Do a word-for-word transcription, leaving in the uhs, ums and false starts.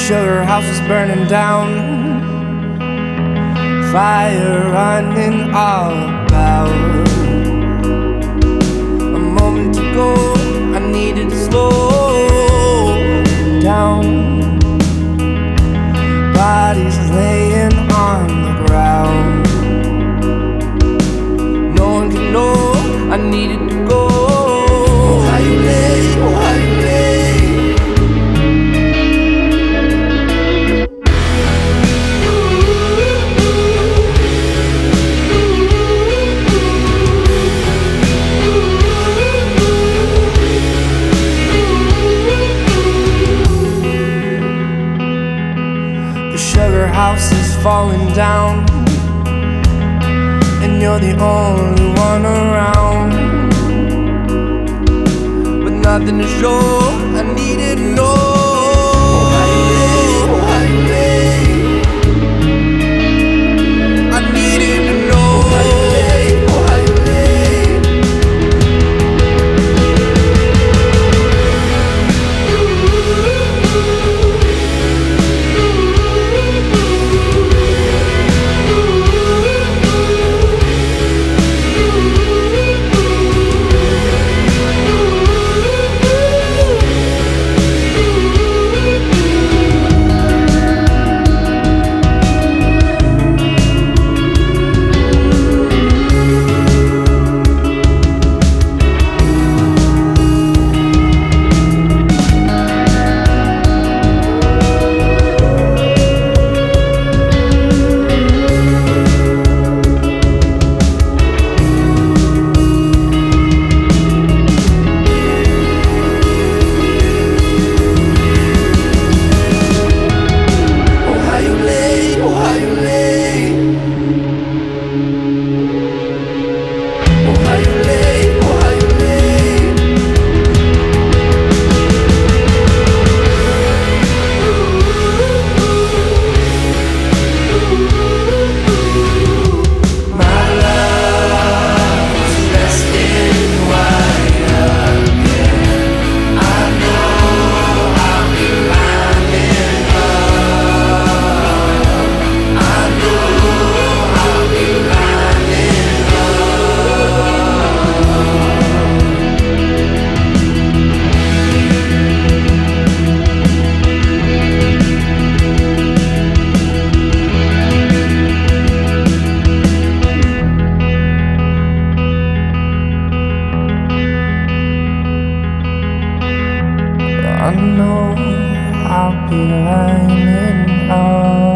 sugar house is burning down, fire running all about. A moment to go, I needed to slow down. Bodies laying on the ground. No one can know, I needed to go. Oh, how you lay, oh, how you lay. The sugar house is falling down, and you're the only one around. With nothing to show, I needed to know. Oh, how you lay, oh, how you lay. I needed to know. Oh, how you lay, oh, how you lay. I know I'll be lining up.